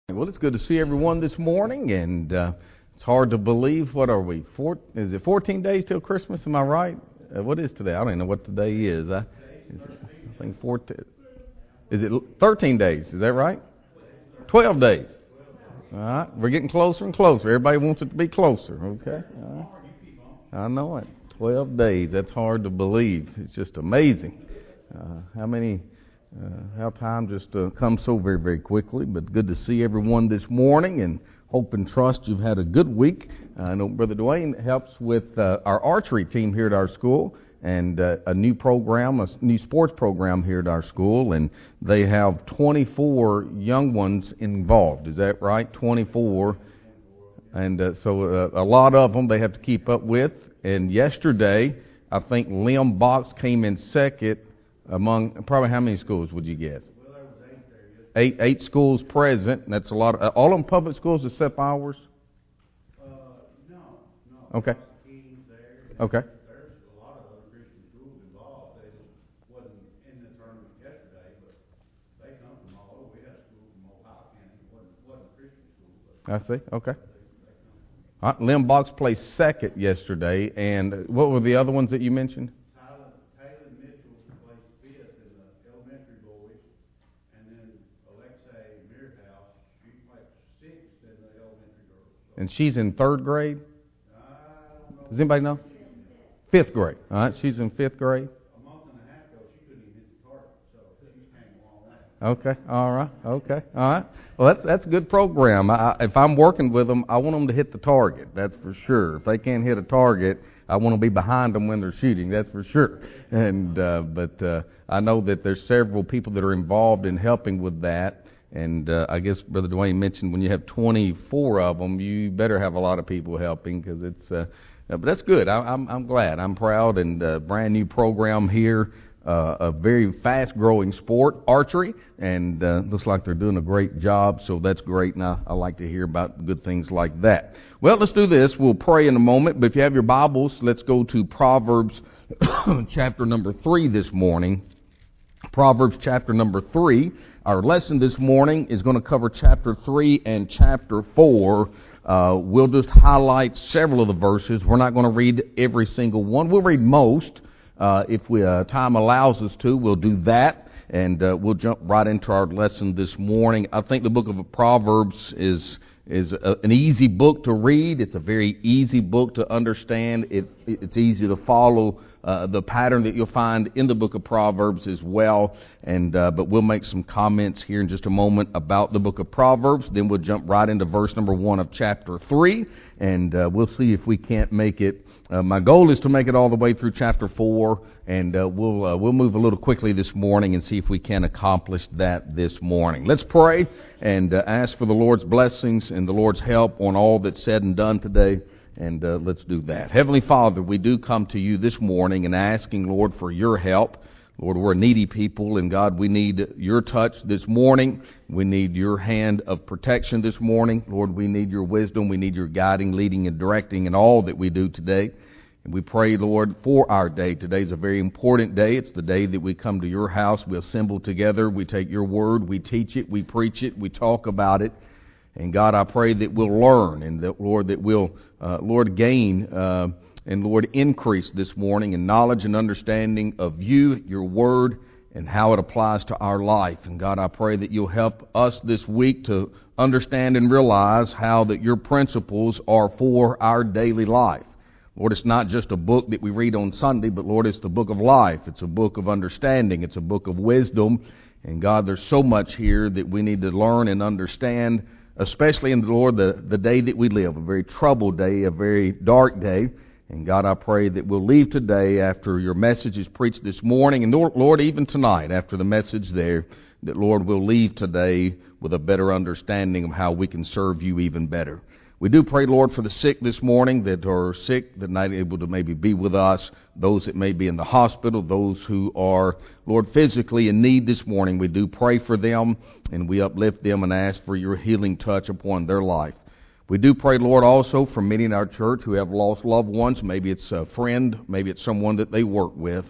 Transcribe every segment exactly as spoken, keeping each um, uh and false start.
Well, it's good to see everyone this morning, and uh, it's hard to believe. What are we? Four, is it fourteen days till Christmas? Am I right? Uh, what is today? I don't even know what today is. I, is it, I think fourteen. Is it thirteen days? Is that right? Twelve days. All right, we're getting closer and closer. Everybody wants it to be closer. Okay. All right. I know it. Twelve days. That's hard to believe. It's just amazing. Uh, how many? Uh, how time just uh, comes so very, very quickly. But good to see everyone this morning, and hope and trust you've had a good week. Uh, I know Brother Dwayne helps with uh, our archery team here at our school, and uh, a new program, a new sports program here at our school, and they have twenty-four young ones involved. Is that right? twenty-four. And uh, so uh, a lot of them they have to keep up with. And yesterday, I think Lim Box came in second. Among probably how many schools would you guess? Well, there was eight there. Yes. Eight eight schools present. And that's a lot. Of, uh, all of them public schools except ours. Uh, no, no. Okay. Kings there. Okay. There's a lot of other Christian schools involved. They just wasn't in the tournament yesterday, but they come from all over. We had a school from Ohio County. It wasn't wasn't a Christian school, but I see. Okay. they, they come from. All right. Lim Box placed second yesterday, and what were the other ones that you mentioned? And she's in third grade? Does anybody know? Fifth grade. All right, she's in fifth grade. A month and a half ago, she couldn't even hit the target, so she's came a long way. Okay, all right, okay, all right. Well, that's that's a good program. I, if I'm working with them, I want them to hit the target. That's for sure. If they can't hit a target, I want to be behind them when they're shooting. That's for sure. And uh, but uh, I know that there's several people that are involved in helping with that. And uh, I guess Brother Dwayne mentioned when you have twenty-four of them, you better have a lot of people helping, because it's. Uh, uh, but that's good. I, I'm I'm glad. I'm proud. And uh, brand new program here, uh, a very fast-growing sport, archery, and uh, looks like they're doing a great job. So that's great, and I, I like to hear about good things like that. Well, let's do this. We'll pray in a moment. But if you have your Bibles, let's go to Proverbs chapter number three this morning. Proverbs chapter number three. Our lesson this morning is going to cover chapter three and chapter four. Uh, we'll just highlight several of the verses. We're not going to read every single one. We'll read most. Uh, if we, uh, time allows us to, we'll do that. And uh, we'll jump right into our lesson this morning. I think the book of Proverbs is is a, an easy book to read. It's a very easy book to understand. It, it's easy to follow uh, the pattern that you'll find in the book of Proverbs as well. And uh, but we'll make some comments here in just a moment about the book of Proverbs. Then we'll jump right into verse number one of chapter three, and uh, we'll see if we can't make it. Uh, my goal is to make it all the way through chapter four, and uh, we'll uh, we'll move a little quickly this morning and see if we can accomplish that this morning. Let's pray and uh, ask for the Lord's blessings and the Lord's help on all that's said and done today. And uh, let's do that. Heavenly Father, we do come to you this morning and asking, Lord, for your help. Lord, we're needy people, and God, we need your touch this morning. We need your hand of protection this morning. Lord, we need your wisdom. We need your guiding, leading, and directing in all that we do today. And we pray, Lord, for our day. Today's a very important day. It's the day that we come to your house. We assemble together. We take your word. We teach it. We preach it. We talk about it. And God, I pray that we'll learn, and that, Lord, that we'll, uh, Lord, gain uh, and, Lord, increase this morning in knowledge and understanding of you, your word, and how it applies to our life. And God, I pray that you'll help us this week to understand and realize how that your principles are for our daily life. Lord, it's not just a book that we read on Sunday, but Lord, it's the book of life. It's a book of understanding. It's a book of wisdom. And God, there's so much here that we need to learn and understand, especially in the Lord, the, the day that we live, a very troubled day, a very dark day. And God, I pray that we'll leave today after your message is preached this morning, and Lord, even tonight after the message there, that Lord, we'll leave today with a better understanding of how we can serve you even better. We do pray, Lord, for the sick this morning that are sick, that are not able to maybe be with us, those that may be in the hospital, those who are, Lord, physically in need this morning. We do pray for them, and we uplift them and ask for your healing touch upon their life. We do pray, Lord, also for many in our church who have lost loved ones. Maybe it's a friend, maybe it's someone that they work with.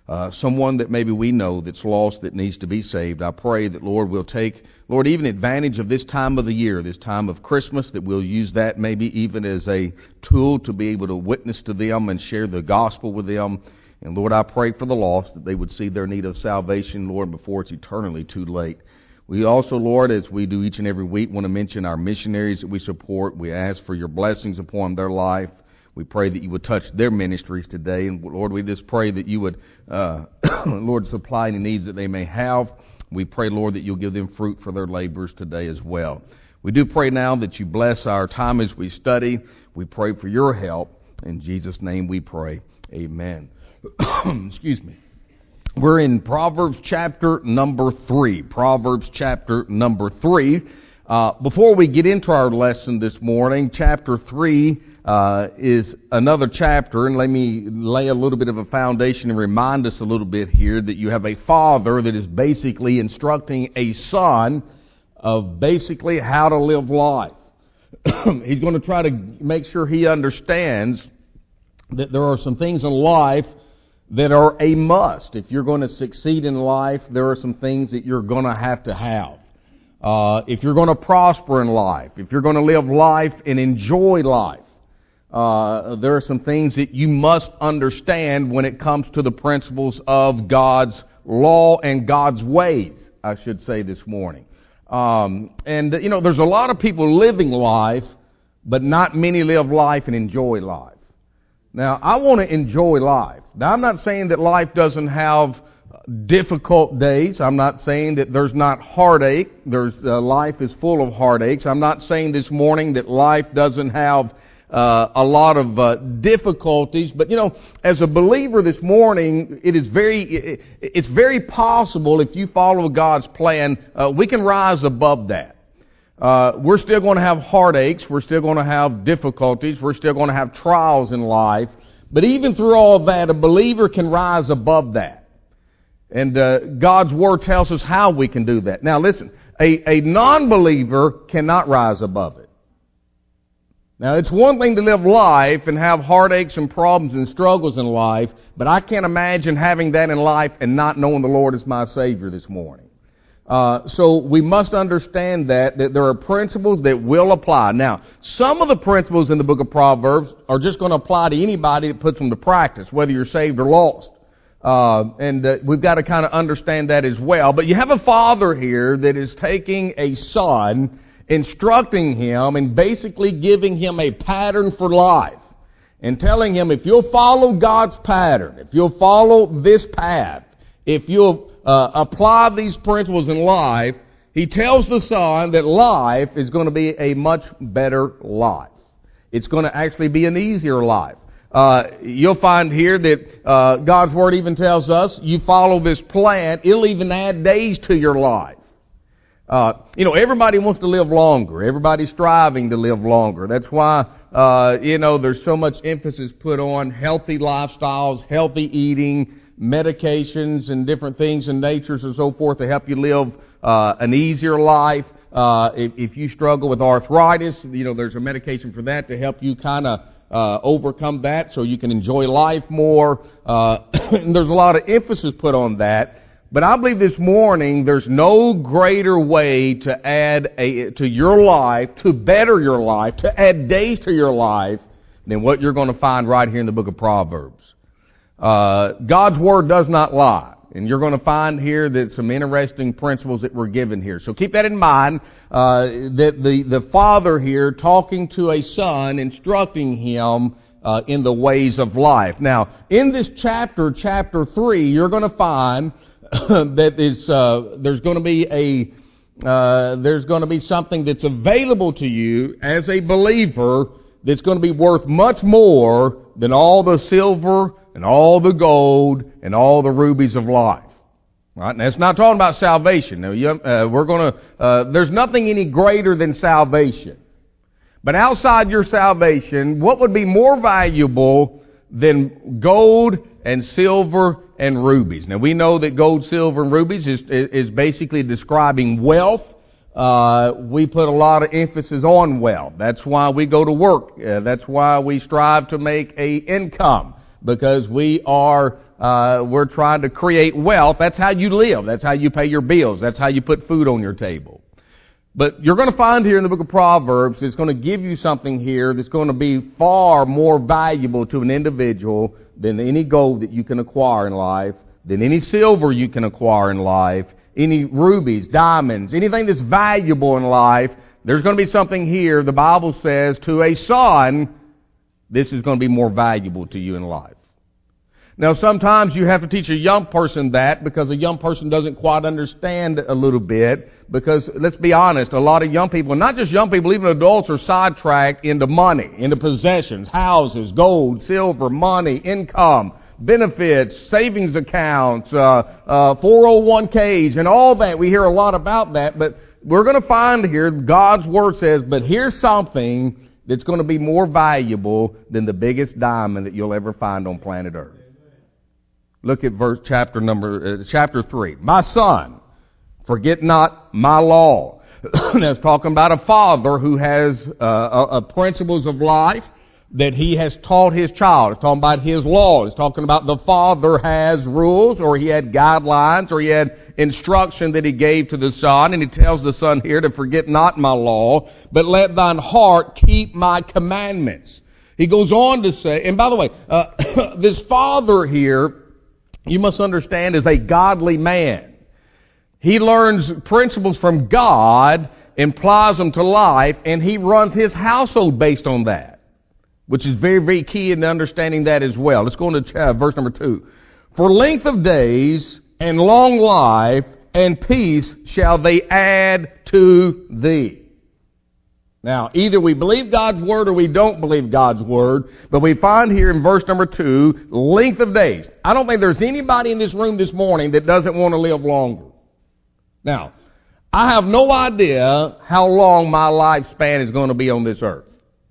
uh, someone that maybe we know that's lost, that needs to be saved. I pray that, Lord, we'll take, Lord, even advantage of this time of the year, this time of Christmas, that we'll use that maybe even as a tool to be able to witness to them and share the gospel with them. And Lord, I pray for the lost, that they would see their need of salvation, Lord, before it's eternally too late. We also, Lord, as we do each and every week, want to mention our missionaries that we support. We ask for your blessings upon their life. We pray that you would touch their ministries today. And Lord, we just pray that you would, uh, Lord, supply any needs that they may have. We pray, Lord, that you'll give them fruit for their labors today as well. We do pray now that you bless our time as we study. We pray for your help. In Jesus' name we pray. Amen. Excuse me. We're in Proverbs chapter number three. Proverbs chapter number three. Uh, before we get into our lesson this morning, chapter three uh, is another chapter, and let me lay a little bit of a foundation and remind us a little bit here that you have a father that is basically instructing a son of basically how to live life. He's going to try to make sure he understands that there are some things in life that are a must. If you're going to succeed in life, there are some things that you're going to have to have. Uh, if you're going to prosper in life, if you're going to live life and enjoy life, uh, there are some things that you must understand when it comes to the principles of God's law and God's ways, I should say this morning. Um, and, you know, there's a lot of people living life, but not many live life and enjoy life. Now, I want to enjoy life. Now, I'm not saying that life doesn't have difficult days. I'm not saying that there's not heartache. There's uh, life is full of heartaches. I'm not saying this morning that life doesn't have uh, a lot of uh, difficulties. But, you know, as a believer this morning, it is very, it, it's very possible if you follow God's plan, uh, we can rise above that. Uh, we're still going to have heartaches. We're still going to have difficulties. We're still going to have trials in life. But even through all of that, a believer can rise above that. And uh, God's Word tells us how we can do that. Now listen, a, a non-believer cannot rise above it. Now it's one thing to live life and have heartaches and problems and struggles in life, but I can't imagine having that in life and not knowing the Lord as my Savior this morning. Uh, so we must understand that, that there are principles that will apply. Now, some of the principles in the book of Proverbs are just going to apply to anybody that puts them to practice, whether you're saved or lost. Uh, and uh, we've got to kind of understand that as well. But you have a father here that is taking a son, instructing him, and basically giving him a pattern for life. And telling him, if you'll follow God's pattern, if you'll follow this path, if you'll Uh, apply these principles in life, he tells the son that life is going to be a much better life. It's going to actually be an easier life. Uh, you'll find here that uh, God's Word even tells us, you follow this plan, it'll even add days to your life. Uh, you know, everybody wants to live longer. Everybody's striving to live longer. That's why, uh, you know, there's so much emphasis put on healthy lifestyles, healthy eating, medications and different things in natures and so forth to help you live uh, an easier life. Uh, if, if you struggle with arthritis, you know, there's a medication for that to help you kind of uh, overcome that so you can enjoy life more. Uh, and there's a lot of emphasis put on that. But I believe this morning there's no greater way to add a, to your life, to better your life, to add days to your life than what you're going to find right here in the book of Proverbs. Uh, God's Word does not lie. And you're going to find here that some interesting principles that were given here. So keep that in mind, uh, that the, the father here talking to a son, instructing him uh, in the ways of life. Now, in this chapter, chapter three, you're going to find that is, uh, there's going to be a, uh, there's going to be something that's available to you as a believer that's going to be worth much more than all the silver and all the gold and all the rubies of life. Right? Now, it's not talking about salvation. Now, you, uh, we're going to, uh, there's nothing any greater than salvation. But outside your salvation, what would be more valuable than gold and silver and rubies? Now, we know that gold, silver, and rubies is, is basically describing wealth. Uh, we put a lot of emphasis on wealth. That's why we go to work. Uh, that's why we strive to make a income. because we are, uh, we're trying to create wealth. That's how you live. That's how you pay your bills. That's how you put food on your table. But you're going to find here in the book of Proverbs, it's going to give you something here that's going to be far more valuable to an individual than any gold that you can acquire in life, than any silver you can acquire in life, any rubies, diamonds, anything that's valuable in life. There's going to be something here, the Bible says, to a son, this is going to be more valuable to you in life. Now, sometimes you have to teach a young person that because a young person doesn't quite understand a little bit. Because, let's be honest, a lot of young people, not just young people, even adults are sidetracked into money, into possessions, houses, gold, silver, money, income, benefits, savings accounts, uh, uh, four oh one k's, and all that. We hear a lot about that, but we're going to find here, God's Word says, but here's something that's going to be more valuable than the biggest diamond that you'll ever find on planet Earth. Look at verse chapter number uh, chapter three. My son, forget not my law. That's talking about a father who has uh, a, a principles of life that he has taught his child. It's talking about his law. It's talking about the father has rules, or he had guidelines, or he had instruction that he gave to the son. And he tells the son here to forget not my law, but let thine heart keep my commandments. He goes on to say, and by the way, uh, this father here, you must understand, is a godly man. He learns principles from God, applies them to life, and he runs his household based on that, which is very, very key in understanding that as well. Let's go into uh, verse number two. For length of days and long life and peace shall they add to thee. Now, either we believe God's Word or we don't believe God's Word, but we find here in verse number two, length of days. I don't think there's anybody in this room this morning that doesn't want to live longer. Now, I have no idea how long my lifespan is going to be on this earth.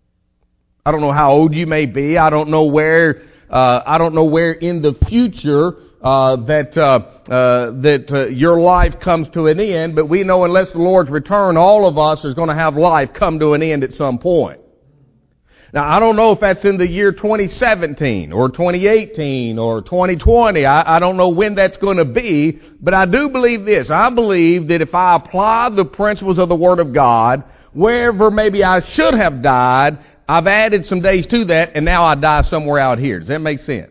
I don't know how old you may be. I don't know where, uh, I don't know where in the future Uh, that uh, uh, that uh, your life comes to an end, but we know unless the Lord's return, all of us is going to have life come to an end at some point. Now, I don't know if that's in the year twenty seventeen or twenty eighteen or twenty twenty. I, I don't know when that's going to be, but I do believe this. I believe that if I apply the principles of the Word of God, wherever maybe I should have died, I've added some days to that, and now I die somewhere out here. Does that make sense?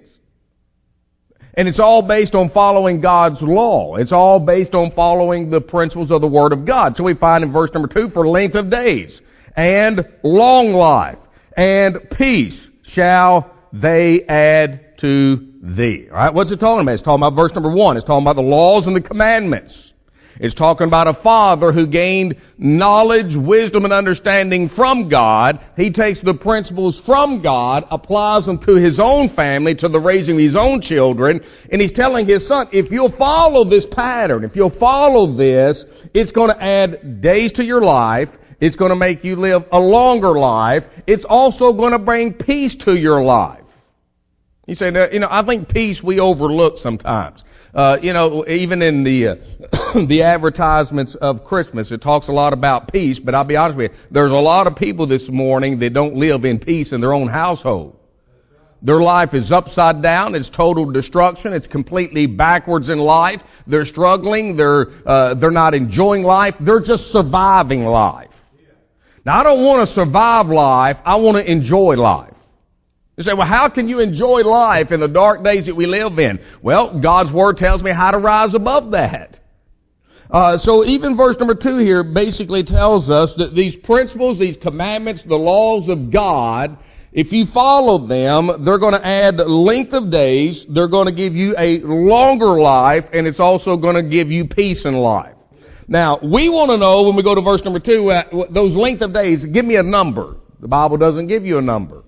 And it's all based on following God's law. It's all based on following the principles of the Word of God. So we find in verse number two, for length of days and long life and peace shall they add to thee. All right, what's it talking about? It's talking about verse number one. It's talking about the laws and the commandments. It's talking about a father who gained knowledge, wisdom, and understanding from God. He takes the principles from God, applies them to his own family, to the raising of his own children, and he's telling his son, if you'll follow this pattern, if you'll follow this, it's going to add days to your life. It's going to make you live a longer life. It's also going to bring peace to your life. You say, you know, I think peace we overlook sometimes. Uh, you know, even in the uh, the advertisements of Christmas, it talks a lot about peace, but I'll be honest with you, there's a lot of people this morning that don't live in peace in their own household. Their life is upside down, it's total destruction, it's completely backwards in life, they're struggling, they're, uh, they're not enjoying life, they're just surviving life. Now, I don't want to survive life, I want to enjoy life. You say, well, how can you enjoy life in the dark days that we live in? Well, God's Word tells me how to rise above that. Uh, so even verse number two here basically tells us that these principles, these commandments, the laws of God, if you follow them, they're going to add length of days, they're going to give you a longer life, and it's also going to give you peace in life. Now, we want to know when we go to verse number two, uh, those length of days, give me a number. The Bible doesn't give you a number.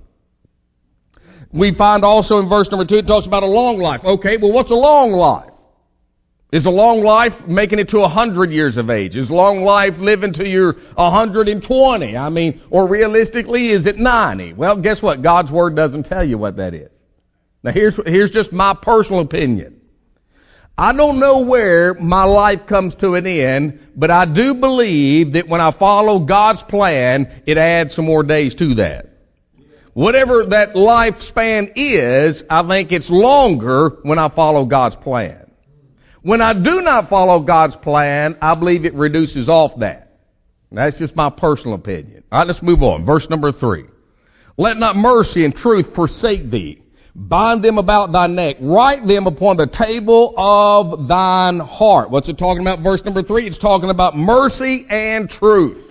We find also in verse number two, it talks about a long life. Okay, well, what's a long life? Is a long life making it to a hundred years of age? Is long life living to your one hundred twenty? I mean, or realistically, is it ninety? Well, guess what? God's Word doesn't tell you what that is. Now, here's, here's just my personal opinion. I don't know where my life comes to an end, but I do believe that when I follow God's plan, it adds some more days to that. whatever that lifespan is, I think it's longer when I follow God's plan. When I do not follow God's plan, I believe it reduces off that. That's just my personal opinion. All right, let's move on. Verse number three. Let not mercy and truth forsake thee. Bind them about thy neck. Write them upon the table of thine heart. What's it talking about? Verse number three. It's talking about mercy and truth.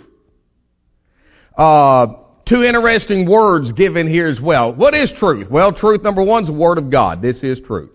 Uh, two interesting words given here as well. What is truth? Well, truth, number one, is the Word of God. This is truth.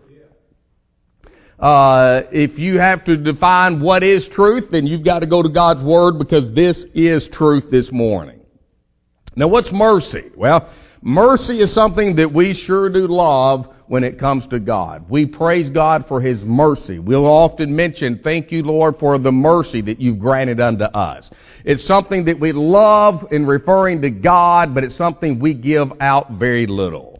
Uh, if you have to define what is truth, then you've got to go to God's Word, because this is truth this morning. Now, what's mercy? Well, mercy is something that we sure do love when it comes to God. We praise God for His mercy. We'll often mention, thank you, Lord, for the mercy that you've granted unto us. It's something that we love in referring to God, but it's something we give out very little.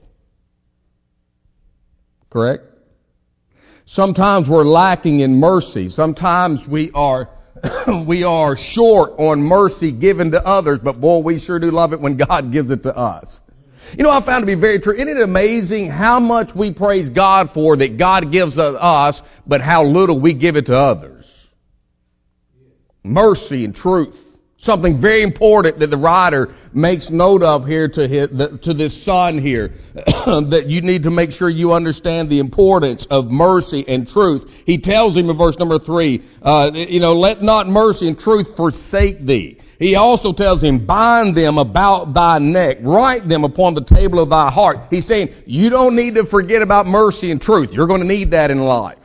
Correct? Sometimes we're lacking in mercy. Sometimes we are we are short on mercy given to others, but boy, we sure do love it when God gives it to us. You know, I found to be very true. Isn't it amazing how much we praise God for that God gives us, but how little we give it to others? Mercy and truth. Something very important that the writer makes note of here to his, to this son here, that you need to make sure you understand the importance of mercy and truth. He tells him in verse number three, uh, you know, let not mercy and truth forsake thee. He also tells him, bind them about thy neck, write them upon the table of thy heart. He's saying, you don't need to forget about mercy and truth. You're going to need that in life.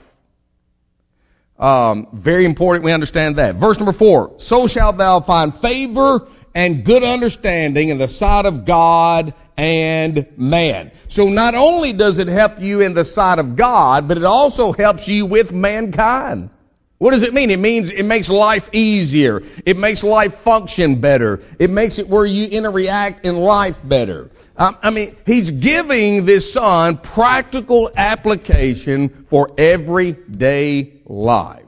Um, very important we understand that. Verse number four, so shalt thou find favor and good understanding in the sight of God and man. So not only does it help you in the sight of God, but it also helps you with mankind. What does it mean? It means it makes life easier. It makes life function better. It makes it where you interact in life better. Um, I mean, he's giving this son practical application for everyday life.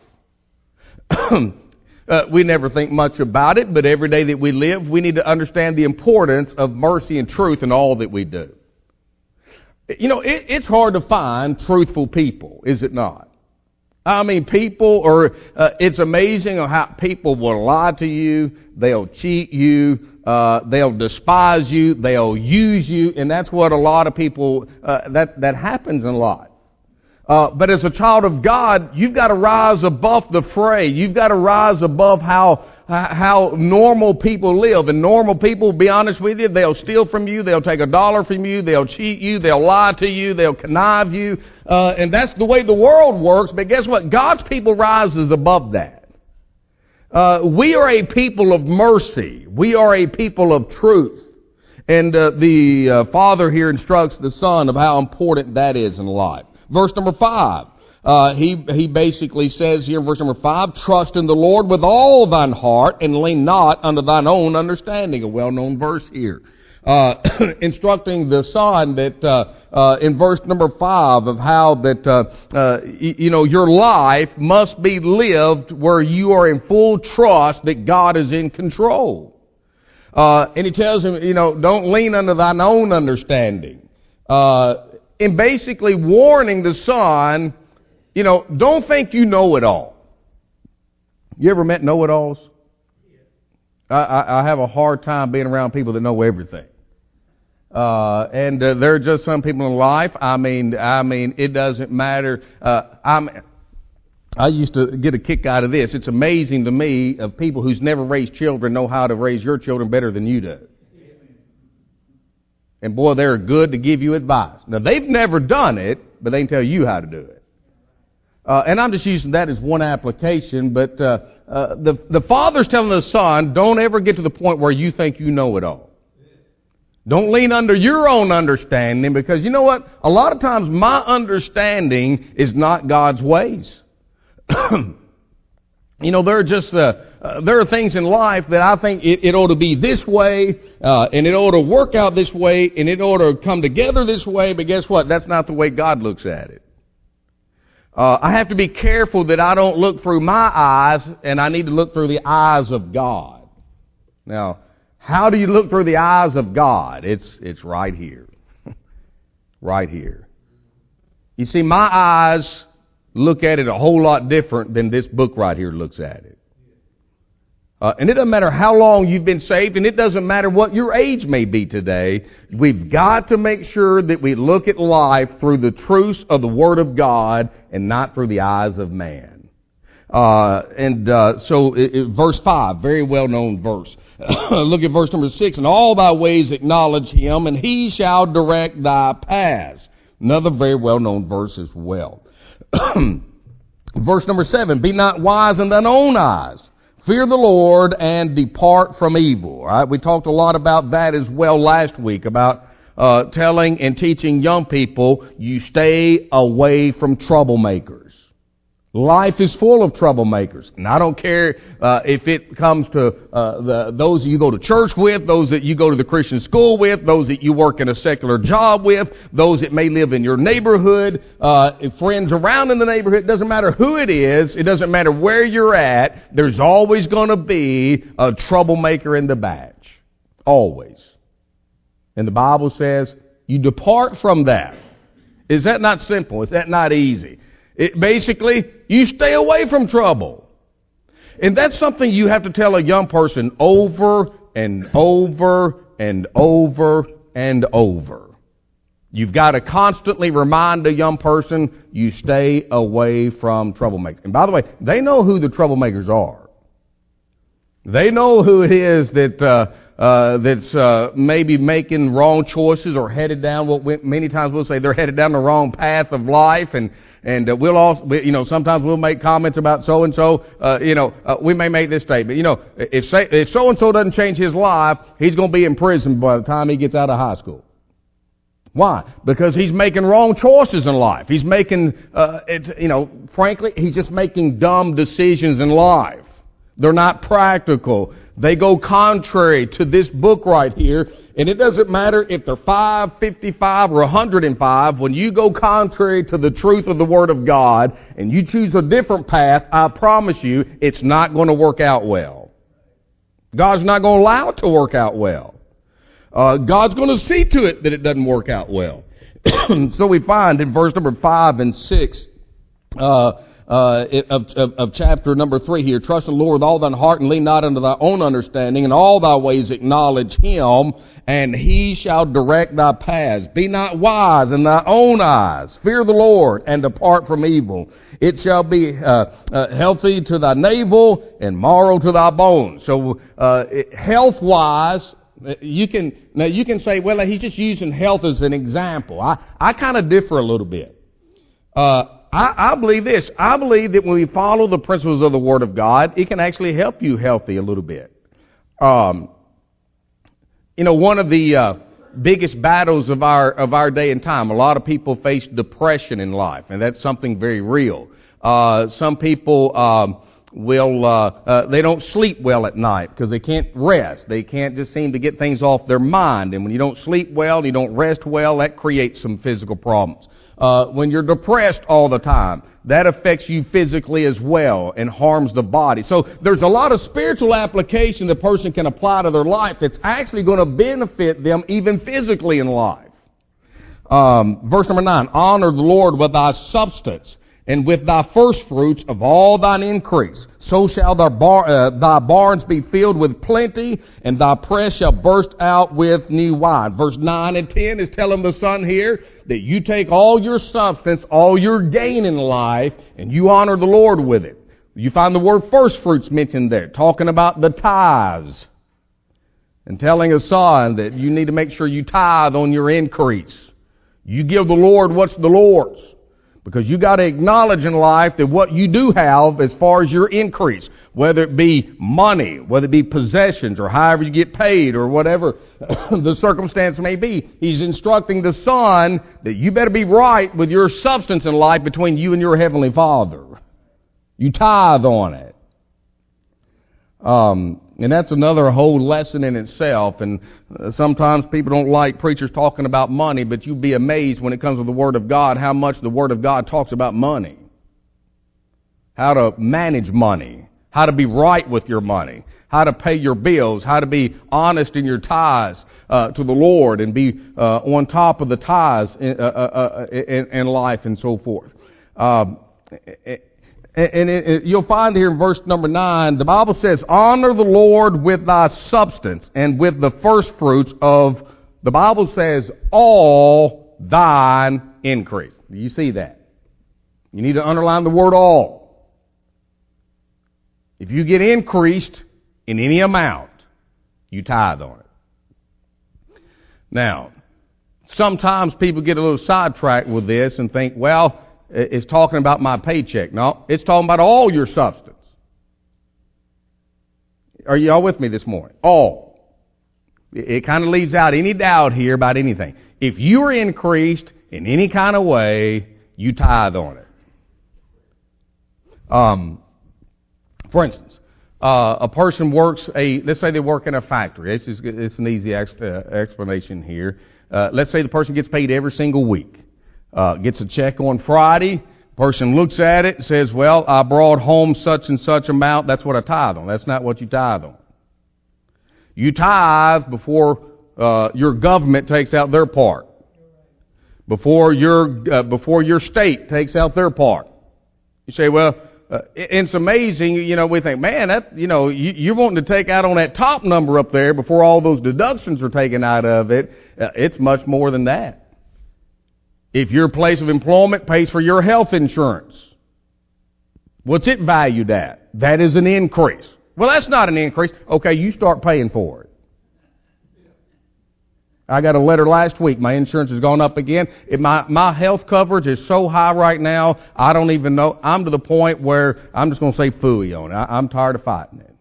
uh, we never think much about it, but every day that we live, we need to understand the importance of mercy and truth in all that we do. You know, it, it's hard to find truthful people, is it not? I mean, people are, uh, it's amazing how people will lie to you, they'll cheat you, uh, they'll despise you, they'll use you, and that's what a lot of people, uh, that, that happens in life. Uh, but as a child of God, you've got to rise above the fray. You've got to rise above how, how normal people live. And normal people, be honest with you, they'll steal from you, they'll take a dollar from you, they'll cheat you, they'll lie to you, they'll connive you. Uh, and that's the way the world works. But guess what? God's people rises above that. Uh, we are a people of mercy. We are a people of truth. And uh, the uh, Father here instructs the Son of how important that is in life. Verse number five, uh, he, he basically says here in verse number five, trust in the Lord with all thine heart and lean not unto thine own understanding. A well-known verse here. Uh, instructing the son that, uh, uh, in verse number five of how that, uh, uh, y- you know, your life must be lived where you are in full trust that God is in control. Uh, and he tells him, you know, don't lean unto thine own understanding. Uh, and basically warning the son, you know, don't think you know it all. You ever met know-it-alls? I, I, I have a hard time being around people that know everything. Uh, and uh, there are just some people in life, I mean, I mean, it doesn't matter. Uh, I'm, I used to get a kick out of this. It's amazing to me of people who's never raised children know how to raise your children better than you do. And boy, they're good to give you advice. Now, they've never done it, but they can tell you how to do it. Uh, and I'm just using that as one application, but uh, uh, the, the father's telling the son, don't ever get to the point where you think you know it all. Don't lean under your own understanding, because you know what? A lot of times my understanding is not God's ways. You know, there are just, uh, uh, there are things in life that I think it, it ought to be this way, uh, and it ought to work out this way, and it ought to come together this way, but guess what? That's not the way God looks at it. Uh, I have to be careful that I don't look through my eyes, and I need to look through the eyes of God. Now, How do you look through the eyes of God? It's, it's right here. Right here. You see, my eyes look at it a whole lot different than this book right here looks at it. Uh, and it doesn't matter how long you've been saved, and it doesn't matter what your age may be today. We've got to make sure that we look at life through the truths of the Word of God and not through the eyes of man. Uh, and uh, so it, it, verse five, very well-known verse. Look at verse number six. In all thy ways acknowledge him, and he shall direct thy paths. Another very well-known verse as well. Verse number seven, be not wise in thine own eyes. Fear the Lord and depart from evil. All right, we talked a lot about that as well last week, about uh, telling and teaching young people, you stay away from troublemakers. Life is full of troublemakers. And I don't care uh, if it comes to uh, the, those that you go to church with, those that you go to the Christian school with, those that you work in a secular job with, those that may live in your neighborhood, uh, friends around in the neighborhood. It doesn't matter who it is. It doesn't matter where you're at. There's always going to be a troublemaker in the batch. Always. And the Bible says, you depart from that. Is that not simple? Is that not easy? It basically, you stay away from trouble. And that's something you have to tell a young person over and over and over and over. You've got to constantly remind a young person, you stay away from troublemakers. And by the way, they know who the troublemakers are. They know who it is that, uh, uh, that's, uh, maybe making wrong choices or headed down what we, many times we'll say they're headed down the wrong path of life. And, And uh, we'll also, we, you know, sometimes we'll make comments about so and so. Uh, you know, uh, we may make this statement. You know, if say, if so and so doesn't change his life, he's going to be in prison by the time he gets out of high school. Why? Because he's making wrong choices in life. He's making, uh, it, you know, frankly, he's just making dumb decisions in life. They're not practical. They go contrary to this book right here. And it doesn't matter if they're five, fifty-five, or one hundred five. When you go contrary to the truth of the Word of God and you choose a different path, I promise you, it's not going to work out well. God's not going to allow it to work out well. Uh, God's going to see to it that it doesn't work out well. So we find in verse number five and six, uh, Uh, of, of, of chapter number three here, trust in the Lord with all thine heart and lean not unto thy own understanding. In all thy ways acknowledge him, and he shall direct thy paths. Be not wise in thy own eyes. Fear the Lord and depart from evil. It shall be uh, uh, healthy to thy navel and marrow to thy bones. So uh, health-wise, you can now you can say, well, he's just using health as an example. I I kind of differ a little bit. Uh, I, I believe this. I believe that when we follow the principles of the Word of God, it can actually help you healthy a little bit. Um, you know, one of the uh, biggest battles of our of our day and time, a lot of people face depression in life, and that's something very real. Uh, some people um, will uh, uh, they don't sleep well at night because they can't rest. They can't just seem to get things off their mind, and when you don't sleep well, you don't rest well, that creates some physical problems. Uh, when you're depressed all the time, that affects you physically as well and harms the body. So there's a lot of spiritual application the person can apply to their life that's actually going to benefit them even physically in life. Um, verse number nine, honor the Lord with thy substance and with thy first fruits of all thine increase. So shall thy, bar, uh, thy barns be filled with plenty, and thy press shall burst out with new wine. Verse nine and ten is telling the son here that you take all your substance, all your gain in life, and you honor the Lord with it. You find the word first fruits mentioned there, talking about the tithes, and telling a son that you need to make sure you tithe on your increase. You give the Lord what's the Lord's. Because you got to acknowledge in life that what you do have as far as your increase, whether it be money, whether it be possessions, or however you get paid, or whatever the circumstance may be, he's instructing the son that you better be right with your substance in life between you and your heavenly Father. You tithe on it. Um, and that's another whole lesson in itself. And uh, sometimes people don't like preachers talking about money, but you'd be amazed when it comes to the Word of God how much the Word of God talks about money. How to manage money. How to be right with your money. how to pay your bills, how to be honest in your tithes uh, to the Lord, and be uh, on top of the tithes in, uh, uh, uh, in, in life and so forth. Um, and it, it, you'll find here in verse number nine, the Bible says, honor the Lord with thy substance and with the first fruits of, the Bible says, all thine increase. Do you see that? You need to underline the word all. If you get increased in any amount, you tithe on it. Now, sometimes people get a little sidetracked with this and think, well, it's talking about my paycheck. No, it's talking about all your substance. Are you all with me this morning? All. It, it kind of leaves out any doubt here about anything. If you are increased in any kind of way, you tithe on it. Um, for instance, uh, a person works a, let's say they work in a factory. This is, it's an easy ex, uh, explanation here. Uh, let's say the person gets paid every single week. Uh, gets a check on Friday. Person looks at it and says, well, I brought home such and such amount. That's what I tithe on. That's not what you tithe on. You tithe before uh, your government takes out their part. Before your uh, before your state takes out their part. You say, well, uh, it's amazing. You know, we think, man, that you know, you, you're wanting to take out on that top number up there before all those deductions are taken out of it. Uh, it's much more than that. If your place of employment pays for your health insurance, what's it valued at? That is an increase. Well, that's not an increase. Okay, you start paying for it. I got a letter last week. My insurance has gone up again. If my, my health coverage is so high right now, I don't even know. I'm to the point where I'm just going to say phooey on it. I, I'm tired of fighting it.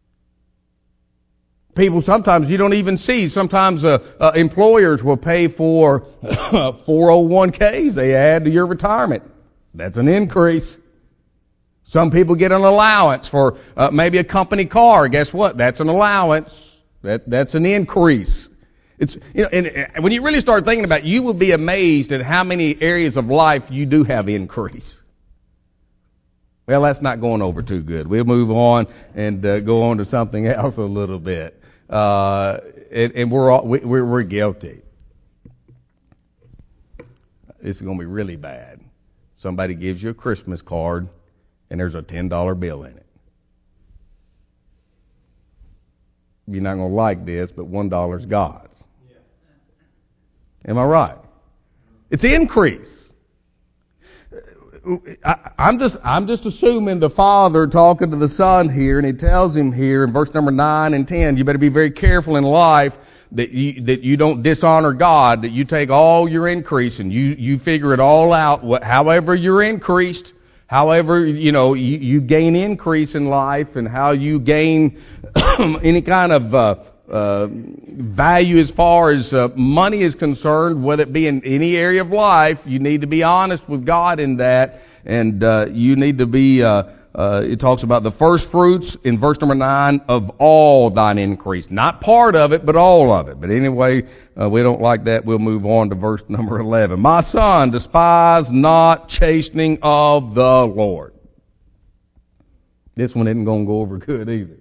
People sometimes you don't even see. Sometimes uh, uh, employers will pay for four oh one k's they add to your retirement. That's an increase. Some people get an allowance for uh, maybe a company car. Guess what? That's an allowance. That that's an increase. It's you know, and, and when you really start thinking about it, you will be amazed at how many areas of life you do have increase. Well, that's not going over too good. We'll move on and uh, go on to something else a little bit. Uh, and, and we're all, we, we're, we're guilty. This is going to be really bad. Somebody gives you a Christmas card and there's a ten dollar bill in it. You're not going to like this, but one dollar's God's. Am I right? It's increase. I, I'm just I'm just assuming the Father talking to the Son here, and He tells him here in verse number nine and ten, you better be very careful in life that you that you don't dishonor God, that you take all your increase and you you figure it all out. What, however you're increased, however you know you, you gain increase in life, and how you gain any kind of uh, uh, value as far as uh, money is concerned, whether it be in any area of life, you need to be honest with God in that, and uh, you need to be, uh, uh, it talks about the first fruits in verse number nine of all thine increase. Not part of it, but all of it. But anyway, uh, we don't like that. We'll move on to verse number eleven. My son, despise not chastening of the Lord. This one isn't going to go over good either.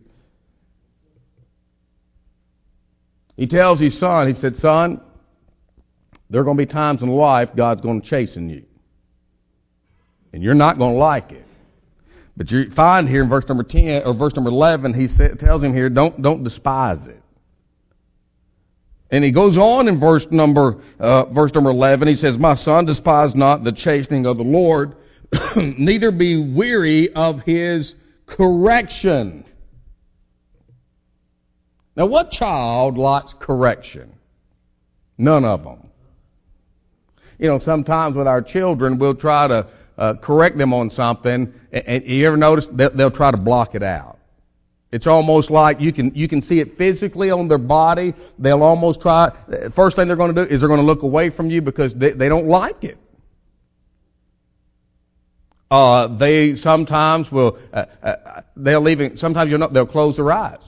He tells his son, he said, son, there are going to be times in life God's going to chasten you. And you're not going to like it. But you find here in verse number ten, or verse number eleven, he sa- tells him here, don't, don't despise it. And he goes on in verse number, uh, verse number eleven, he says, my son, despise not the chastening of the Lord, neither be weary of his correction. Now, what child likes correction? None of them. You know, sometimes with our children, we'll try to uh, correct them on something, and, and you ever notice they'll, they'll try to block it out. It's almost like you can you can see it physically on their body. They'll almost try. First thing they're going to do is they're going to look away from you because they, they don't like it. Uh, they sometimes will. Uh, uh, they'll even sometimes you'll know, they'll close their eyes.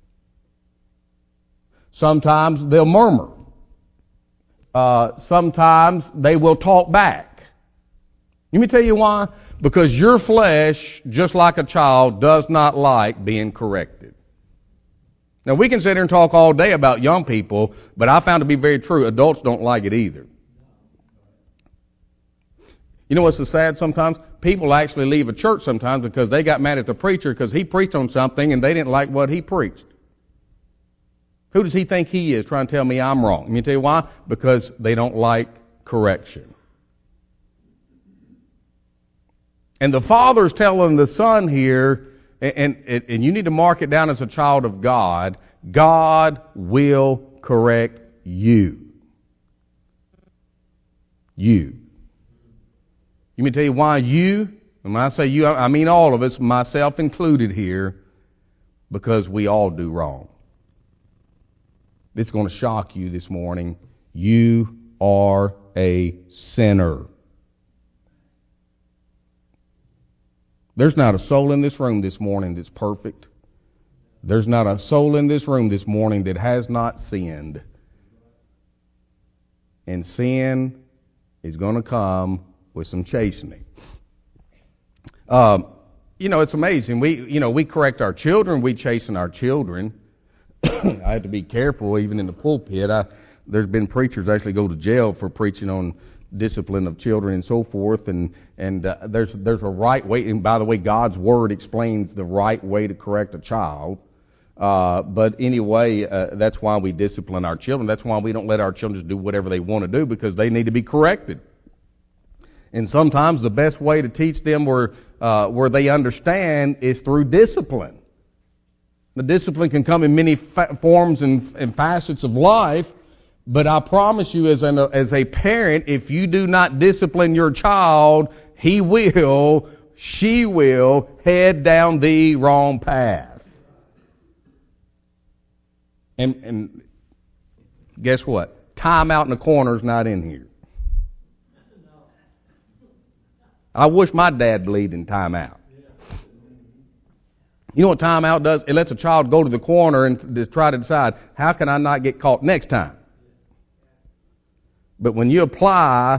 Sometimes they'll murmur. Uh, sometimes they will talk back. Let me tell you why. Because your flesh, just like a child, does not like being corrected. Now, we can sit here and talk all day about young people, but I found to be very true, adults don't like it either. You know what's so sad sometimes? People actually leave a church sometimes because they got mad at the preacher because he preached on something and they didn't like what he preached. Who does he think he is trying to tell me I'm wrong? Let me tell you why. Because they don't like correction. And the Father's telling the Son here, and, and, and you need to mark it down as a child of God, God will correct you. You. Let me tell you why you, and when I say you, I mean all of us, myself included here, because we all do wrong. It's going to shock you this morning. You are a sinner. There's not a soul in this room this morning that's perfect. There's not a soul in this room this morning that has not sinned. And sin is going to come with some chastening. Um, you know, it's amazing. We, you know, we correct our children. We chasten our children. I have to be careful, even in the pulpit. I, there's been preachers actually go to jail for preaching on discipline of children and so forth. And and uh, there's there's a right way. And by the way, God's Word explains the right way to correct a child. Uh, but anyway, uh, that's why we discipline our children. That's why we don't let our children just do whatever they want to do, because they need to be corrected. And sometimes the best way to teach them where uh, where they understand is through discipline. The discipline can come in many fa- forms and, and facets of life, but I promise you, as an, as a parent, if you do not discipline your child, he will, she will head down the wrong path. And, and guess what? Time out in the corner is not in here. I wish my dad believed in time out. You know what time out does? It lets a child go to the corner and to try to decide, how can I not get caught next time? But when you apply,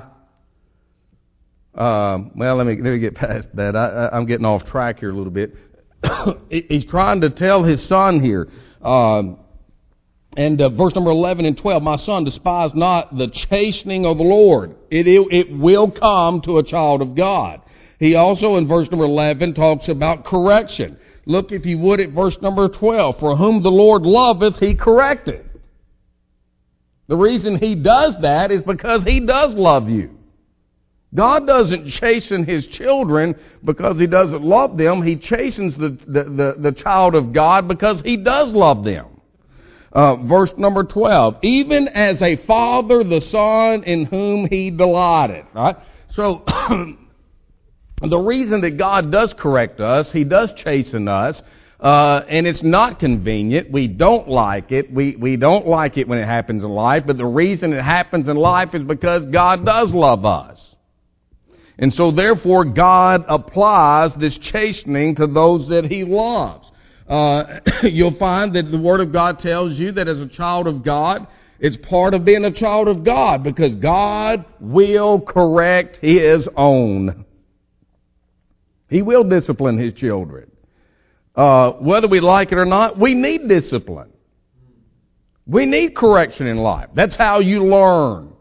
um, well, let me let me get past that. I, I, I'm getting off track here a little bit. He's trying to tell his son here, um, and uh, verse number eleven and twelve. My son, despise not the chastening of the Lord. It, it it will come to a child of God. He also in verse number eleven talks about correction. Look, if you would, at verse number twelve. For whom the Lord loveth, he correcteth. The reason he does that is because he does love you. God doesn't chasten his children because he doesn't love them. He chastens the, the, the, the child of God because he does love them. Uh, verse number twelve. Even as a father the son in whom he delighteth. Right? So, the reason that God does correct us, he does chasten us, uh, and it's not convenient. We don't like it. We, we don't like it when it happens in life, but the reason it happens in life is because God does love us. And so therefore God applies this chastening to those that he loves. Uh, you'll find that the Word of God tells you that as a child of God, it's part of being a child of God, because God will correct his own. He will discipline his children. Uh, whether we like it or not, we need discipline. We need correction in life. That's how you learn.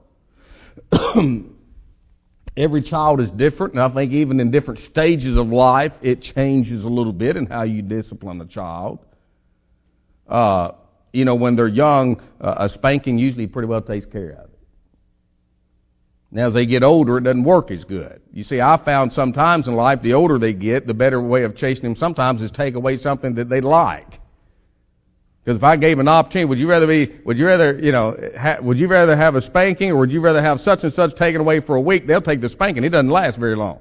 Every child is different, and I think even in different stages of life, it changes a little bit in how you discipline a child. Uh, you know, when they're young, uh, a spanking usually pretty well takes care of it. Now, as they get older, it doesn't work as good. You see, I found sometimes in life, the older they get, the better way of chasing them sometimes is take away something that they like. Because if I gave an opportunity, would you rather be, would you rather, you know, ha, would you rather have a spanking, or would you rather have such and such taken away for a week? They'll take the spanking. It doesn't last very long.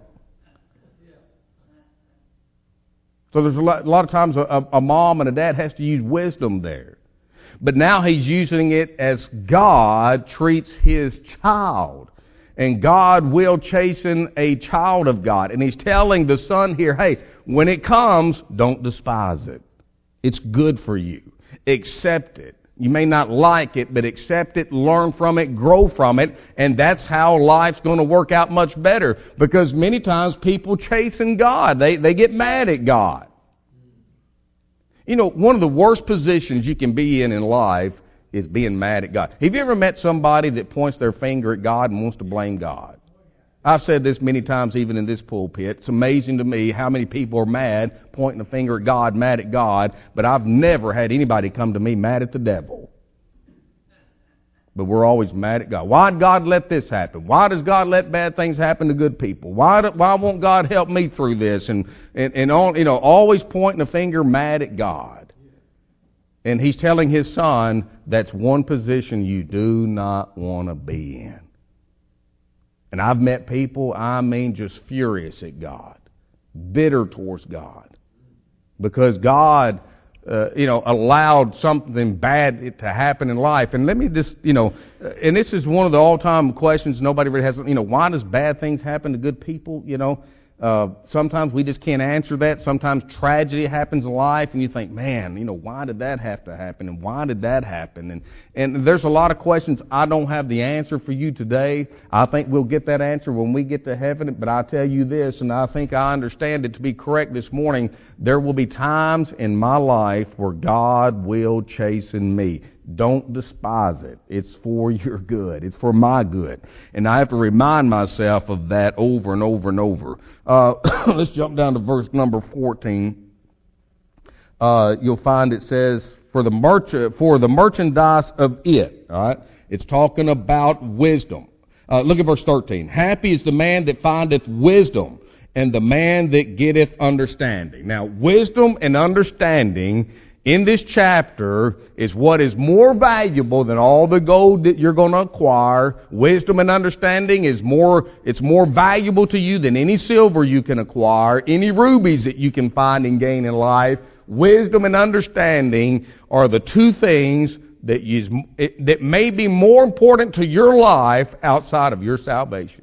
So there's a lot, a lot of times a, a mom and a dad has to use wisdom there. But now he's using it as God treats his child. And God will chasten a child of God. And he's telling the son here, hey, when it comes, don't despise it. It's good for you. Accept it. You may not like it, but accept it, learn from it, grow from it, and that's how life's going to work out much better. Because many times people chasten God. They, they get mad at God. You know, one of the worst positions you can be in in life is being mad at God. Have you ever met somebody that points their finger at God and wants to blame God? I've said this many times even in this pulpit. It's amazing to me how many people are mad, pointing a finger at God, mad at God, but I've never had anybody come to me mad at the devil. But we're always mad at God. Why did God let this happen? Why does God let bad things happen to good people? Why do, why won't God help me through this? And, and, and all, you know, always pointing a finger mad at God. And He's telling His Son, that's one position you do not want to be in. And I've met people, I mean, just furious at God, bitter towards God, because God, uh, you know, allowed something bad to happen in life. And let me just, you know, and this is one of the all-time questions nobody really has, you know, why does bad things happen to good people, you know? Uh, sometimes we just can't answer that. Sometimes tragedy happens in life and you think, man, you know, why did that have to happen? And why did that happen? And, and there's a lot of questions. I don't have the answer for you today. I think we'll get that answer when we get to heaven. But I'll tell you this, and I think I understand it to be correct this morning. There will be times in my life where God will chasten me. Don't despise it. It's for your good. It's for my good. And I have to remind myself of that over and over and over. Uh, let's jump down to verse number fourteen. Uh, you'll find it says, for the merch- for the merchandise of it. All right? It's talking about wisdom. Uh, look at verse thirteen. Happy is the man that findeth wisdom, and the man that getteth understanding. Now, wisdom and understanding in this chapter is what is more valuable than all the gold that you're going to acquire. Wisdom and understanding is more, it's more valuable to you than any silver you can acquire, any rubies that you can find and gain in life. Wisdom and understanding are the two things that is, that may be more important to your life outside of your salvation.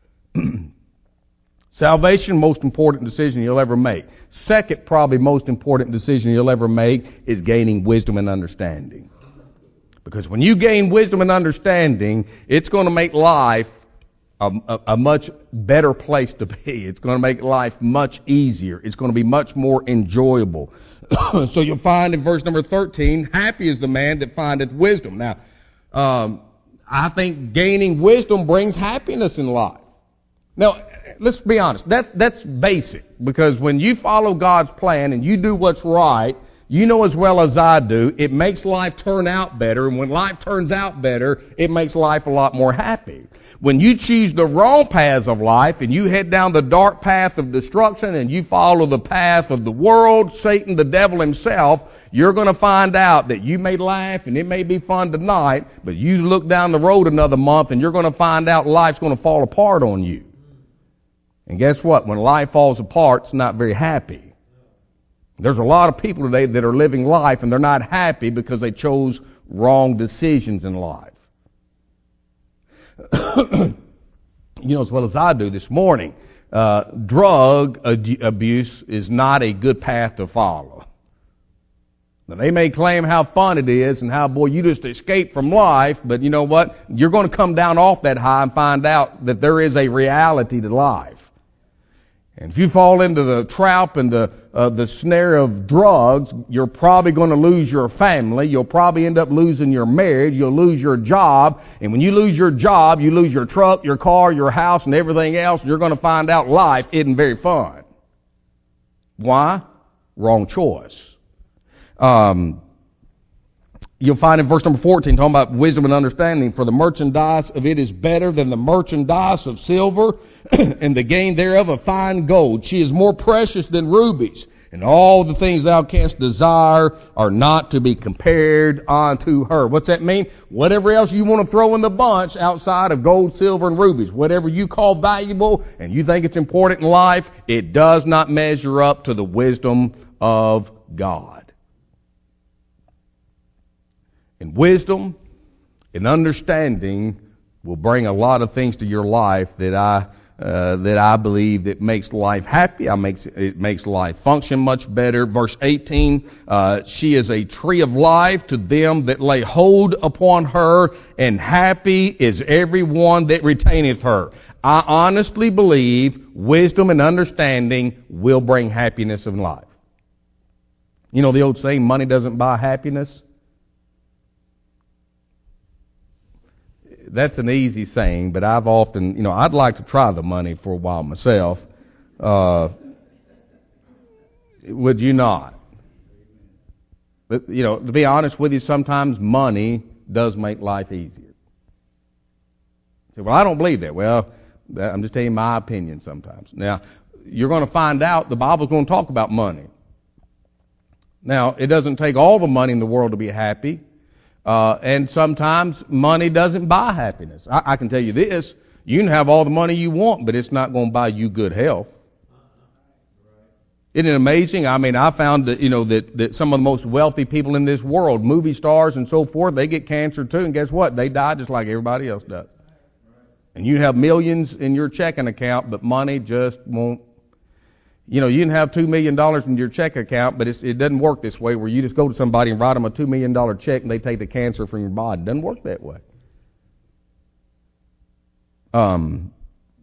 Salvation, most important decision you'll ever make. Second, probably most important decision you'll ever make is gaining wisdom and understanding. Because when you gain wisdom and understanding, it's going to make life a, a, a much better place to be. It's going to make life much easier. It's going to be much more enjoyable. So you'll find in verse number thirteen, happy is the man that findeth wisdom. Now, um, I think gaining wisdom brings happiness in life. Now, let's be honest, that, that's basic, because when you follow God's plan and you do what's right, you know as well as I do, it makes life turn out better, and when life turns out better, it makes life a lot more happy. When you choose the wrong paths of life and you head down the dark path of destruction and you follow the path of the world, Satan, the devil himself, you're going to find out that you may laugh and it may be fun tonight, but you look down the road another month and you're going to find out life's going to fall apart on you. And guess what? When life falls apart, it's not very happy. There's a lot of people today that are living life and they're not happy because they chose wrong decisions in life. You know as well as I do this morning, uh, drug ad- abuse is not a good path to follow. Now, they may claim how fun it is and how, boy, you just escaped from life, but you know what? You're going to come down off that high and find out that there is a reality to life. And if you fall into the trap and the uh, the snare of drugs, you're probably going to lose your family. You'll probably end up losing your marriage. You'll lose your job. And when you lose your job, you lose your truck, your car, your house, and everything else. You're going to find out life isn't very fun. Why? Wrong choice. Um, you'll find in verse number fourteen, talking about wisdom and understanding, for the merchandise of it is better than the merchandise of silver, and the gain thereof of fine gold. She is more precious than rubies, and all the things thou canst desire are not to be compared unto her. What's that mean? Whatever else you want to throw in the bunch outside of gold, silver, and rubies, whatever you call valuable and you think it's important in life, it does not measure up to the wisdom of God. And wisdom and understanding will bring a lot of things to your life that I uh, that I believe that makes life happy. I makes it makes life function much better. Verse eighteen: uh, she is a tree of life to them that lay hold upon her, and happy is every one that retaineth her. I honestly believe wisdom and understanding will bring happiness in life. You know the old saying, money doesn't buy happiness? That's an easy saying, but I've often, you know, I'd like to try the money for a while myself. Uh, would you not? But, you know, to be honest with you, sometimes money does make life easier. So, well, I don't believe that. Well, that, I'm just telling you my opinion sometimes. Now, you're going to find out the Bible's going to talk about money. Now, it doesn't take all the money in the world to be happy. Uh, and sometimes money doesn't buy happiness. I, I can tell you this, you can have all the money you want, but it's not going to buy you good health. Isn't it amazing? I mean, I found that, you know, that, that some of the most wealthy people in this world, movie stars and so forth, they get cancer too, and guess what? They die just like everybody else does. And you have millions in your checking account, but money just won't. You know, you can have two million dollars in your check account, but it's, it doesn't work this way where you just go to somebody and write them a two million dollars check and they take the cancer from your body. It doesn't work that way. Um,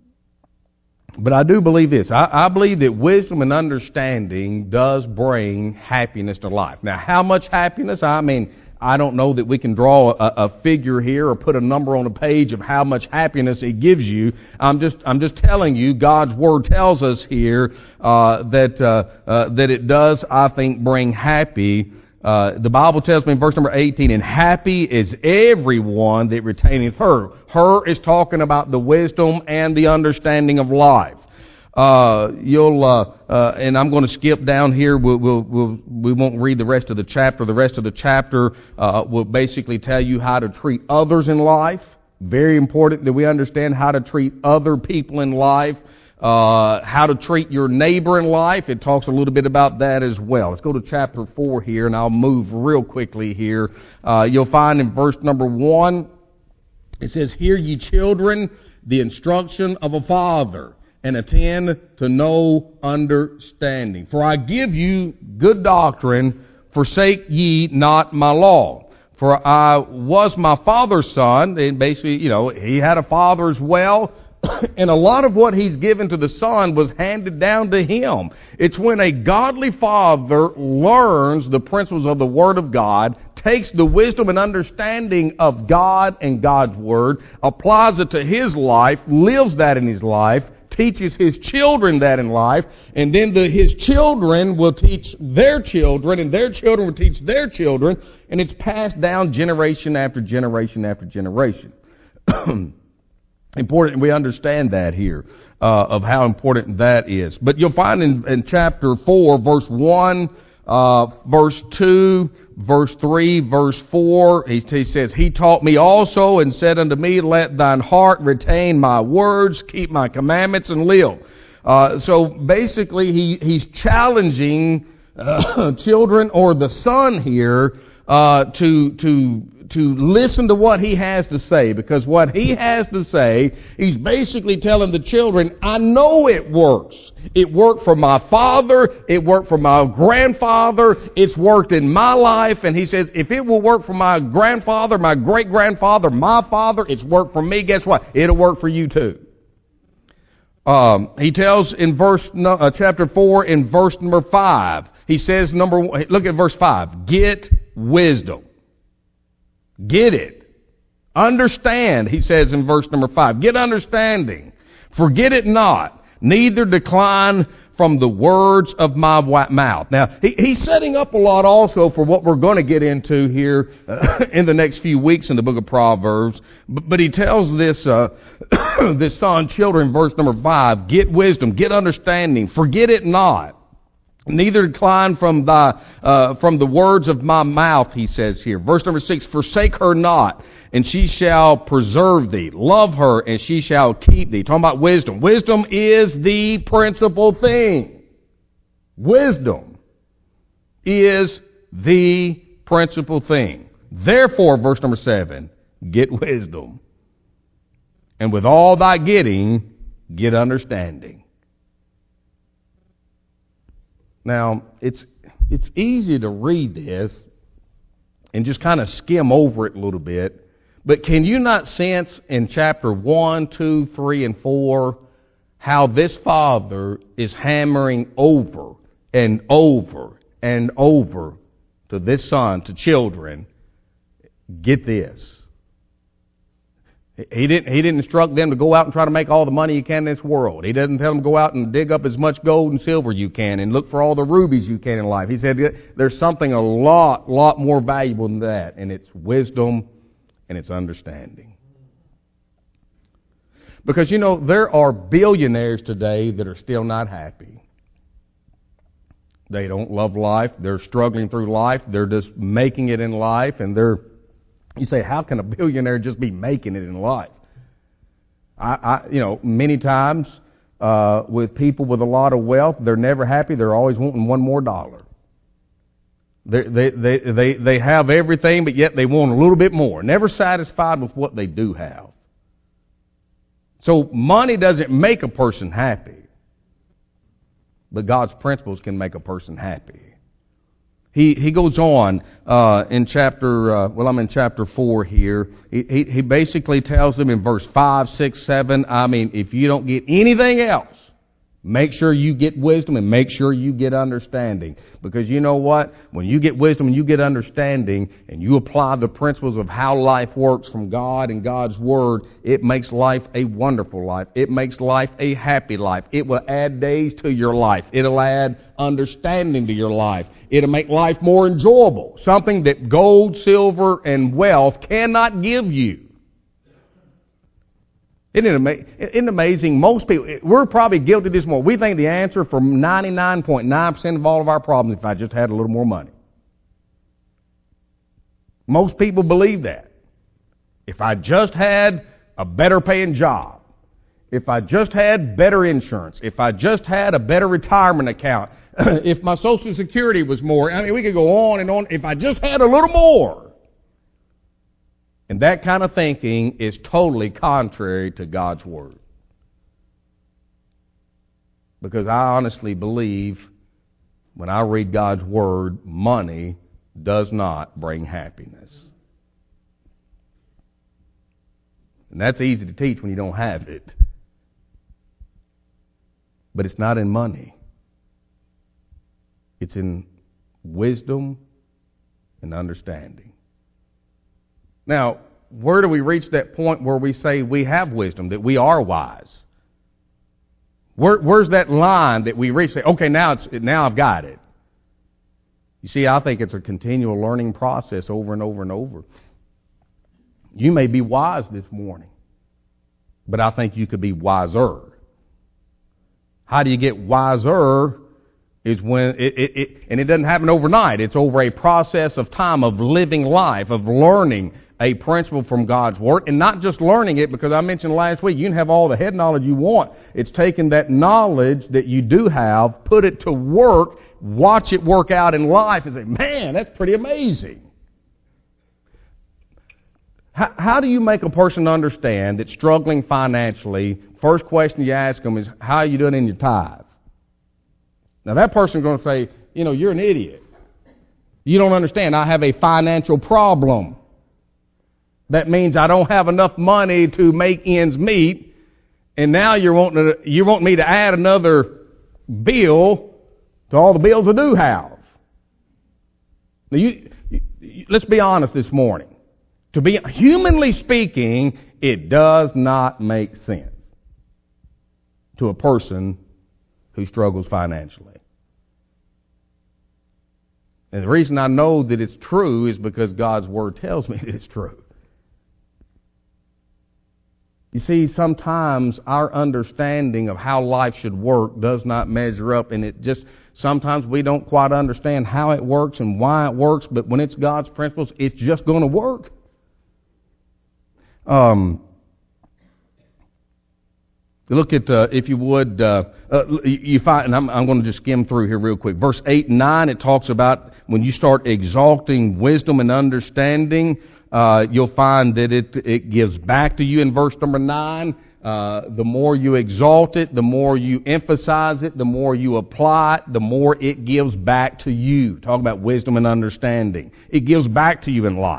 but I do believe this. I, I believe that wisdom and understanding does bring happiness to life. Now, how much happiness? I mean, I don't know that we can draw a, a figure here or put a number on a page of how much happiness it gives you. I'm just, I'm just telling you, God's Word tells us here uh, that uh, uh, that it does, I think, bring happy. Uh, the Bible tells me in verse number eighteen, and happy is everyone that retaineth her. Her is talking about the wisdom and the understanding of life. Uh, you'll, uh, uh, and I'm going to skip down here. We'll, we'll, we'll, we won't read the rest of the chapter. The rest of the chapter, uh, will basically tell you how to treat others in life. Very important that we understand how to treat other people in life. Uh, how to treat your neighbor in life. It talks a little bit about that as well. Let's go to chapter four here, and I'll move real quickly here. Uh, you'll find in verse number one, it says, "Hear ye children, the instruction of a father, and attend to no understanding. For I give you good doctrine, forsake ye not my law. For I was my father's son," and basically, you know, he had a father as well, and a lot of what he's given to the son was handed down to him. It's when a godly father learns the principles of the Word of God, takes the wisdom and understanding of God and God's Word, applies it to his life, lives that in his life, teaches his children that in life, and then the, his children will teach their children, and their children will teach their children, and it's passed down generation after generation after generation. Important we understand that here, uh, of how important that is. But you'll find in, in chapter four, verse one, uh, verse two, verse three, verse four, he, he says, "He taught me also and said unto me, let thine heart retain my words, keep my commandments, and live." Uh, so basically he, he's challenging uh, children or the son here uh, to, to, to listen to what he has to say, because what he has to say, he's basically telling the children, I know it works. It worked for my father. It worked for my grandfather. It's worked in my life. And he says, if it will work for my grandfather, my great-grandfather, my father, it's worked for me. Guess what? It'll work for you too. Um, he tells in verse uh, chapter four, in verse number five, he says, number one, look at verse five, get wisdom. Get it. Understand, he says in verse number five. Get understanding. Forget it not, neither decline from the words of my mouth. Now, he, he's setting up a lot also for what we're going to get into here uh, in the next few weeks in the book of Proverbs. But, but he tells this, uh, this son, children, verse number five, get wisdom, get understanding, forget it not. Neither decline from thy, uh, from the words of my mouth, he says here. Verse number six, forsake her not, and she shall preserve thee. Love her, and she shall keep thee. Talking about wisdom. Wisdom is the principal thing. Wisdom is the principal thing. Therefore, verse number seven, get wisdom. And with all thy getting, get understanding. Now, it's it's easy to read this and just kind of skim over it a little bit, but can you not sense in chapter one, two, three, and four how this father is hammering over and over and over to this son, to children, get this. He didn't, he didn't instruct them to go out and try to make all the money you can in this world. He doesn't tell them to go out and dig up as much gold and silver you can and look for all the rubies you can in life. He said there's something a lot, lot more valuable than that, and it's wisdom and it's understanding. Because, you know, there are billionaires today that are still not happy. They don't love life. They're struggling through life. They're just making it in life, and they're You say, how can a billionaire just be making it in life? I, I you know, many times uh, with people with a lot of wealth, they're never happy. They're always wanting one more dollar. They they they they they have everything, but yet they want a little bit more. Never satisfied with what they do have. So money doesn't make a person happy, but God's principles can make a person happy. He he goes on uh, in chapter, uh, well, I'm in chapter four here. He, he he basically tells them in verse five, six, seven, I mean, if you don't get anything else, make sure you get wisdom and make sure you get understanding. Because you know what? When you get wisdom and you get understanding and you apply the principles of how life works from God and God's Word, it makes life a wonderful life. It makes life a happy life. It will add days to your life. It'll add understanding to your life. It'll make life more enjoyable. Something that gold, silver, and wealth cannot give you. Isn't it, ama- isn't it amazing? Most people, we're probably guilty of this more. We think the answer for ninety-nine point nine percent of all of our problems is if I just had a little more money. Most people believe that. If I just had a better paying job, if I just had better insurance, if I just had a better retirement account, if my Social Security was more, I mean, we could go on and on. If I just had a little more. And that kind of thinking is totally contrary to God's Word. Because I honestly believe when I read God's Word, money does not bring happiness. And that's easy to teach when you don't have it. But it's not in money. It's in wisdom and understanding. Now, where do we reach that point where we say we have wisdom, that we are wise? Where, where's that line that we reach? Say, okay, now it's now I've got it. You see, I think it's a continual learning process over and over and over. You may be wise this morning, but I think you could be wiser. How do you get wiser? Is when it, it, it and it doesn't happen overnight. It's over a process of time of living life, of learning a principle from God's Word, and not just learning it, because I mentioned last week, you can have all the head knowledge you want. It's taking that knowledge that you do have, put it to work, watch it work out in life, and say, man, that's pretty amazing. How, how do you make a person understand that's struggling financially? First question you ask them is, how are you doing in your tithe? Now that person's going to say, you know, you're an idiot. You don't understand. I have a financial problem. That means I don't have enough money to make ends meet, and now you're wanting to, you want me to add another bill to all the bills I do have. Now you, you, let's be honest this morning. To be humanly speaking, it does not make sense to a person who struggles financially. And the reason I know that it's true is because God's Word tells me that it's true. You see, sometimes our understanding of how life should work does not measure up, and it just, sometimes we don't quite understand how it works and why it works, but when it's God's principles, it's just going to work. Um, look at, uh, if you would, uh, uh, you find, and I'm, I'm going to just skim through here real quick. Verse eight and nine, it talks about when you start exalting wisdom and understanding, Uh, you'll find that it it gives back to you in verse number nine. Uh, the more you exalt it, the more you emphasize it, the more you apply it, the more it gives back to you. Talk about wisdom and understanding. It gives back to you in life.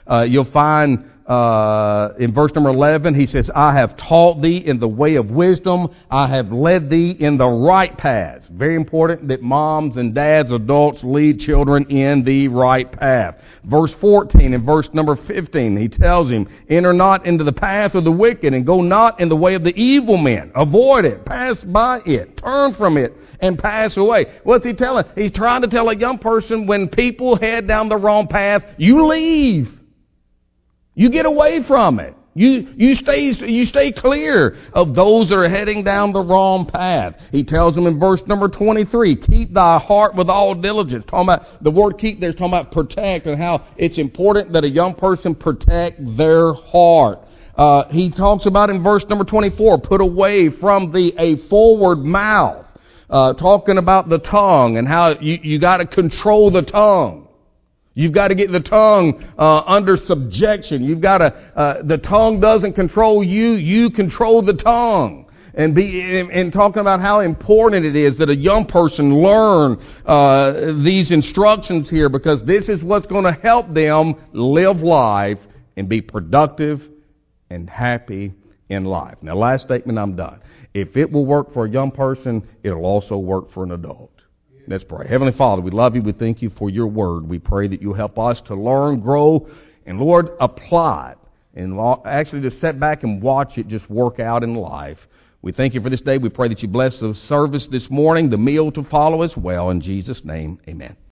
Uh, you'll find uh, in verse number eleven, he says, I have taught thee in the way of wisdom. I have led thee in the right paths. Very important that moms and dads, adults lead children in the right path. Verse fourteen and verse number fifteen, he tells him, enter not into the path of the wicked and go not in the way of the evil men. Avoid it. Pass by it. Turn from it and pass away. What's he telling? He's trying to tell a young person, when people head down the wrong path, you leave. You get away from it. You, you stay, you stay clear of those that are heading down the wrong path. He tells them in verse number twenty-three, keep thy heart with all diligence. Talking about, the word keep there is talking about protect, and how it's important that a young person protect their heart. Uh, he talks about in verse number twenty-four, put away from thee a forward mouth. Uh, talking about the tongue and how you, you gotta control the tongue. You've got to get the tongue uh, under subjection. You've got to. Uh, the tongue doesn't control you. You control the tongue. And be and, and talking about how important it is that a young person learn uh, these instructions here, because this is what's going to help them live life and be productive and happy in life. Now, last statement, I'm done. If it will work for a young person, it'll also work for an adult. Let's pray. Heavenly Father, we love you. We thank you for your word. We pray that you'll help us to learn, grow, and Lord, apply it. And actually to sit back and watch it just work out in life. We thank you for this day. We pray that you bless the service this morning, the meal to follow as well. In Jesus' name, amen.